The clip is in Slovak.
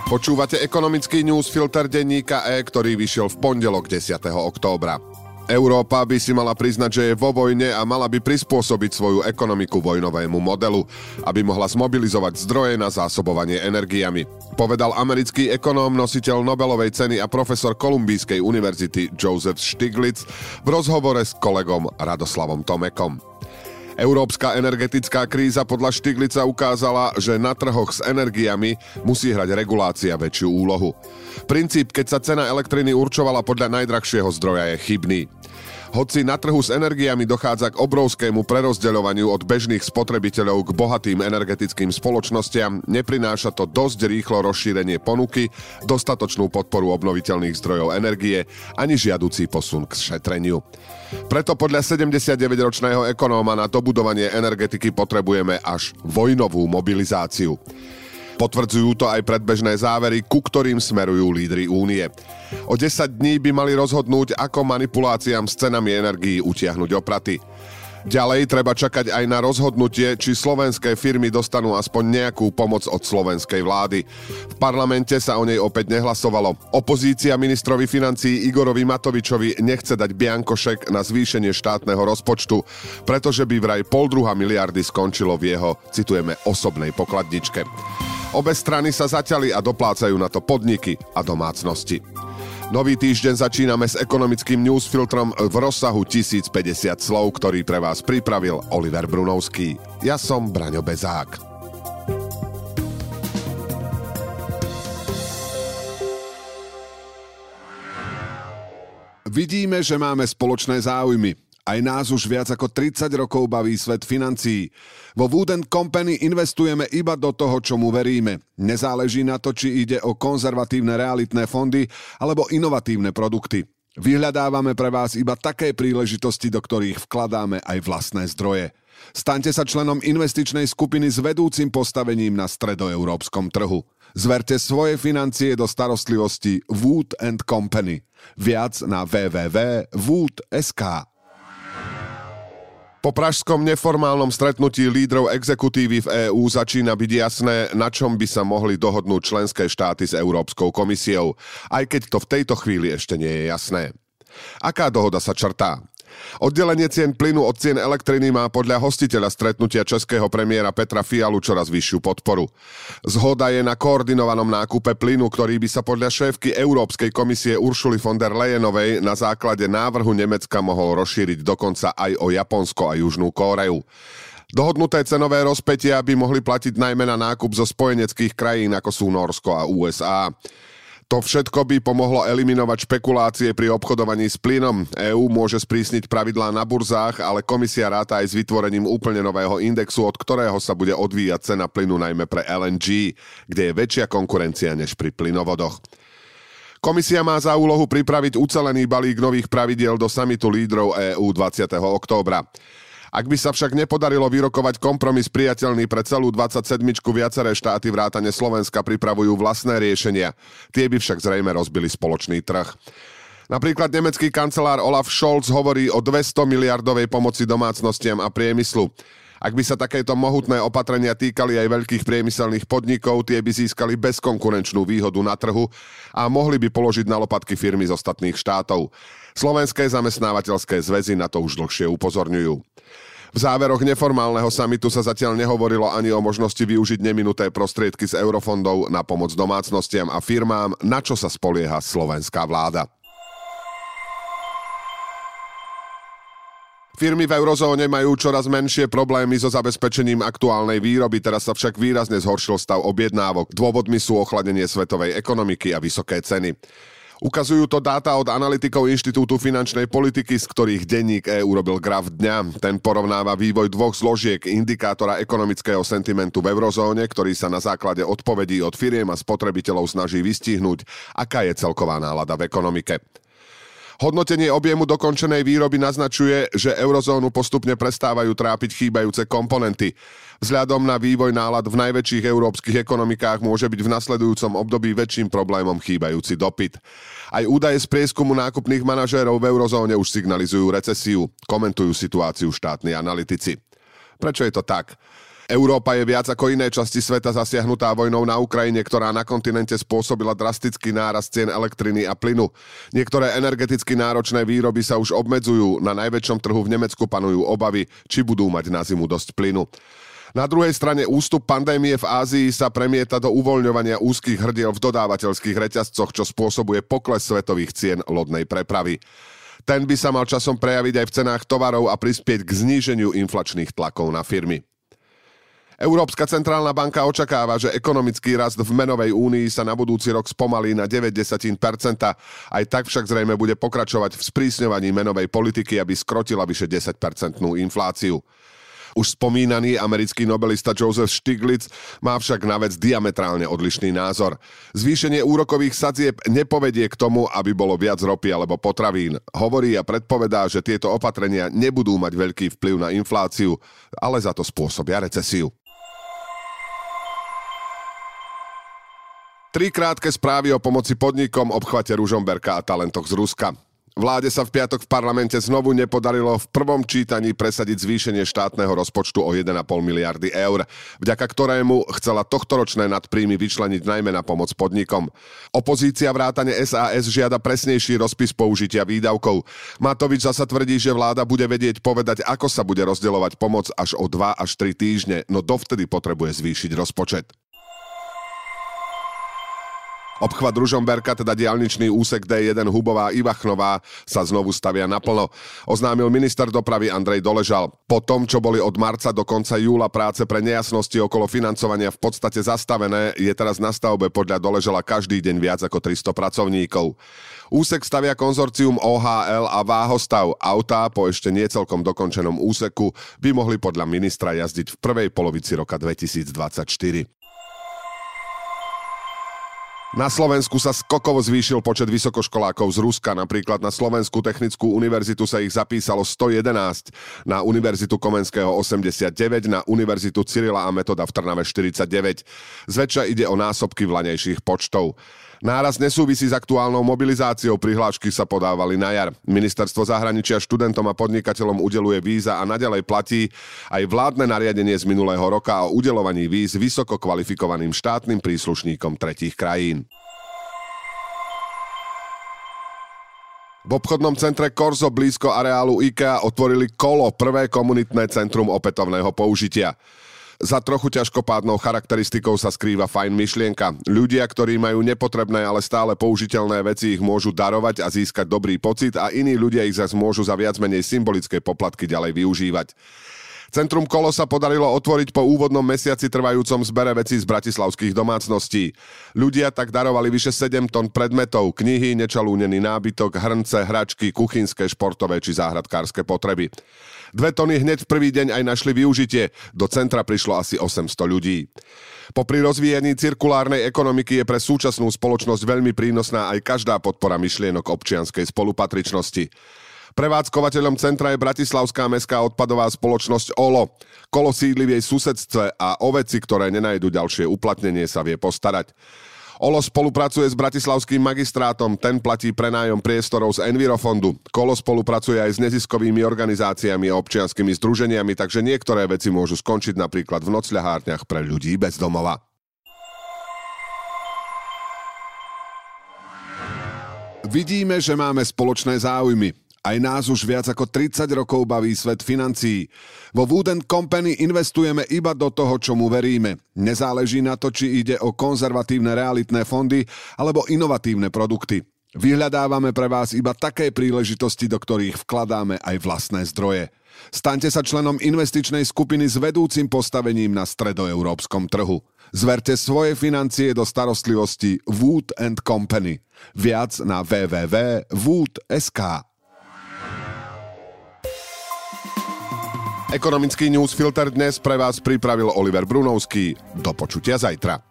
Počúvate ekonomický newsfilter denníka E, ktorý vyšiel v pondelok 10. októbra. Európa by si mala priznať, že je vo vojne a mala by prispôsobiť svoju ekonomiku vojnovému modelu, aby mohla zmobilizovať zdroje na zásobovanie energiami. Povedal americký ekonóm, nositeľ Nobelovej ceny a profesor Kolumbijskej univerzity Joseph Stiglitz v rozhovore s kolegom Radoslavom Tomekom. Európska energetická kríza podľa Stiglitza ukázala, že na trhoch s energiami musí hrať regulácia väčšiu úlohu. Princíp, keď sa cena elektriny určovala podľa najdrahšieho zdroja, je chybný. Hoci na trhu s energiami dochádza k obrovskému prerozdeľovaniu od bežných spotrebiteľov k bohatým energetickým spoločnostiam, neprináša to dosť rýchlo rozšírenie ponuky, dostatočnú podporu obnoviteľných zdrojov energie ani žiaducí posun k šetreniu. Preto podľa 79-ročného ekonóma na dobudovanie energetiky potrebujeme až vojnovú mobilizáciu. Potvrdzujú to aj predbežné závery, ku ktorým smerujú lídri únie. O 10 dní by mali rozhodnúť, ako manipuláciám s cenami energií utiahnuť opraty. Ďalej treba čakať aj na rozhodnutie, či slovenské firmy dostanú aspoň nejakú pomoc od slovenskej vlády. V parlamente sa o nej opäť nehlasovalo. Opozícia ministrovi financií Igorovi Matovičovi nechce dať biankošek na zvýšenie štátneho rozpočtu, pretože by vraj 0,5 miliardy skončilo v jeho, citujeme, osobnej pokladničke. Obe strany sa zaťali a doplácajú na to podniky a domácnosti. Nový týždeň začíname s ekonomickým newsfiltrom v rozsahu 1050 slov, ktorý pre vás pripravil Oliver Brunovský. Ja som Braňo Bezák. Vidíme, že máme spoločné záujmy. Aj nás už viac ako 30 rokov baví svet financií. Vo Wood & Company investujeme iba do toho, čomu veríme. Nezáleží na to, či ide o konzervatívne realitné fondy alebo inovatívne produkty. Vyhľadávame pre vás iba také príležitosti, do ktorých vkladáme aj vlastné zdroje. Staňte sa členom investičnej skupiny s vedúcim postavením na stredoeurópskom trhu. Zverte svoje financie do starostlivosti Wood & Company. Viac na www.wood.sk. Po pražskom neformálnom stretnutí lídrov exekutívy v EÚ začína byť jasné, na čom by sa mohli dohodnúť členské štáty s Európskou komisiou, aj keď to v tejto chvíli ešte nie je jasné. Aká dohoda sa črtá? Oddelenie cien plynu od cien elektriny má podľa hostiteľa stretnutia českého premiéra Petra Fialu čoraz vyššiu podporu. Zhoda je na koordinovanom nákupe plynu, ktorý by sa podľa šéfky Európskej komisie Ursuly von der Leyenovej na základe návrhu Nemecka mohol rozšíriť dokonca aj o Japonsko a Južnú Kóreu. Dohodnuté cenové rozpätia by mohli platiť najmä na nákup zo spojeneckých krajín, ako sú Nórsko a USA. To všetko by pomohlo eliminovať špekulácie pri obchodovaní s plynom. EÚ môže sprísniť pravidlá na burzách, ale komisia ráta aj s vytvorením úplne nového indexu, od ktorého sa bude odvíjať cena plynu najmä pre LNG, kde je väčšia konkurencia než pri plynovodoch. Komisia má za úlohu pripraviť ucelený balík nových pravidiel do samitu lídrov EÚ 20. októbra. Ak by sa však nepodarilo vyrokovať kompromis priateľný pre celú 27, viaceré štáty vrátane Slovenska pripravujú vlastné riešenia. Tie by však zrejme rozbili spoločný trh. Napríklad nemecký kancelár Olaf Scholz hovorí o 200 miliardovej pomoci domácnostiam a priemyslu. Ak by sa takéto mohutné opatrenia týkali aj veľkých priemyselných podnikov, tie by získali bezkonkurenčnú výhodu na trhu a mohli by položiť na lopatky firmy z ostatných štátov. Slovenské zamestnávateľské zväzy na to už dlhšie upozorňujú. V záveroch neformálneho samitu sa zatiaľ nehovorilo ani o možnosti využiť neminuté prostriedky z eurofondov na pomoc domácnostiam a firmám, na čo sa spolieha slovenská vláda. Firmy v eurozóne majú čoraz menšie problémy so zabezpečením aktuálnej výroby, teraz sa však výrazne zhoršil stav objednávok. Dôvodmi sú ochladenie svetovej ekonomiky a vysoké ceny. Ukazujú to dáta od analytikov Inštitútu finančnej politiky, z ktorých denník EU robil graf dňa. Ten porovnáva vývoj dvoch zložiek indikátora ekonomického sentimentu v eurozóne, ktorý sa na základe odpovedí od firiem a spotrebiteľov snaží vystihnúť, aká je celková nálada v ekonomike. Hodnotenie objemu dokončenej výroby naznačuje, že eurozónu postupne prestávajú trápiť chýbajúce komponenty. Vzhľadom na vývoj nálad v najväčších európskych ekonomikách môže byť v nasledujúcom období väčším problémom chýbajúci dopyt. Aj údaje z prieskumu nákupných manažérov v eurozóne už signalizujú recesiu, komentujú situáciu štátni analytici. Prečo je to tak? Európa je viac ako iné časti sveta zasiahnutá vojnou na Ukrajine, ktorá na kontinente spôsobila drastický nárast cien elektriny a plynu. Niektoré energeticky náročné výroby sa už obmedzujú. Na najväčšom trhu v Nemecku panujú obavy, či budú mať na zimu dosť plynu. Na druhej strane ústup pandémie v Ázii sa premieta do uvoľňovania úzkych hrdiel v dodávateľských reťazcoch, čo spôsobuje pokles svetových cien lodnej prepravy. Ten by sa mal časom prejaviť aj v cenách tovarov a prispieť k zníženiu inflačných tlakov na firmy. Európska centrálna banka očakáva, že ekonomický rast v menovej únii sa na budúci rok spomalí na 0,9%. Aj tak však zrejme bude pokračovať v sprísňovaní menovej politiky, aby skrotila vyše 10% infláciu. Už spomínaný americký nobelista Joseph Stiglitz má však na vec diametrálne odlišný názor. Zvýšenie úrokových sadzieb nepovedie k tomu, aby bolo viac ropy alebo potravín. Hovorí a predpovedá, že tieto opatrenia nebudú mať veľký vplyv na infláciu, ale za to spôsobia recesiu. 3 krátke správy o pomoci podnikom, obchvate Ružomberka a talentoch z Ruska. Vláde sa v piatok v parlamente znovu nepodarilo v prvom čítaní presadiť zvýšenie štátneho rozpočtu o 1,5 miliardy eur, vďaka ktorému chcela tohtoročné nadpríjmy vyčleniť najmä na pomoc podnikom. Opozícia vrátane SAS žiada presnejší rozpis použitia výdavkov. Matovič zasa tvrdí, že vláda bude vedieť povedať, ako sa bude rozdeľovať pomoc až o 2 až 3 týždne, no dovtedy potrebuje zvýšiť rozpočet. Obchvat Ružomberka, teda diaľničný úsek D1 Hubová-Ivachnová, sa znovu stavia naplno, oznámil minister dopravy Andrej Doležal. Po tom, čo boli od marca do konca júla práce pre nejasnosti okolo financovania v podstate zastavené, je teraz na stavbe podľa Doležala každý deň viac ako 300 pracovníkov. Úsek stavia konzorcium OHL a Váhostav. Autá po ešte nie celkom dokončenom úseku by mohli podľa ministra jazdiť v prvej polovici roka 2024. Na Slovensku sa skokovo zvýšil počet vysokoškolákov z Ruska. Napríklad na Slovenskú technickú univerzitu sa ich zapísalo 111, na Univerzitu Komenského 89, na Univerzitu Cyrila a Metoda v Trnave 49. Zväčša ide o násobky vlanejších počtov. Náraz nesúvisí s aktuálnou mobilizáciou, prihlášky sa podávali na jar. Ministerstvo zahraničia študentom a podnikateľom udeluje víza a naďalej platí aj vládne nariadenie z minulého roka o udeľovaní víz vysoko kvalifikovaným štátnym príslušníkom tretích krajín. V obchodnom centre Korzo blízko areálu IKEA otvorili Kolo, prvé komunitné centrum opätovného použitia. Za trochu ťažkopádnou charakteristikou sa skrýva fajn myšlienka. Ľudia, ktorí majú nepotrebné, ale stále použiteľné veci, ich môžu darovať a získať dobrý pocit a iní ľudia ich zase môžu za viac menej symbolické poplatky ďalej využívať. Centrum Kolo sa podarilo otvoriť po úvodnom mesiaci trvajúcom zbere vecí z bratislavských domácností. Ľudia tak darovali vyše 7 tón predmetov, knihy, nečalúnený nábytok, hrnce, hračky, kuchynské, športové či záhradkárske potreby. 2 tony hneď v prvý deň aj našli využitie. Do centra prišlo asi 800 ľudí. Popri rozvíjaní cirkulárnej ekonomiky je pre súčasnú spoločnosť veľmi prínosná aj každá podpora myšlienok občianskej spolupatričnosti. Prevádzkovateľom centra je bratislavská mestská odpadová spoločnosť OLO. Kolo sídli v jej susedstve a o veci, ktoré nenajdu ďalšie uplatnenie, sa vie postarať. OLO spolupracuje s bratislavským magistrátom, ten platí prenájom priestorov z Envirofondu. Kolo spolupracuje aj s neziskovými organizáciami a občianskymi združeniami, takže niektoré veci môžu skončiť napríklad v nocľahárniach pre ľudí bez domova. Vidíme, že máme spoločné záujmy. Aj nás už viac ako 30 rokov baví svet financií. Vo Wood & Company investujeme iba do toho, čomu veríme. Nezáleží na to, či ide o konzervatívne realitné fondy alebo inovatívne produkty. Vyhľadávame pre vás iba také príležitosti, do ktorých vkladáme aj vlastné zdroje. Staňte sa členom investičnej skupiny s vedúcim postavením na stredoeurópskom trhu. Zverte svoje financie do starostlivosti Wood & Company. Viac na www.wood.sk. Ekonomický newsfilter dnes pre vás pripravil Oliver Brunovský. Do počutia zajtra.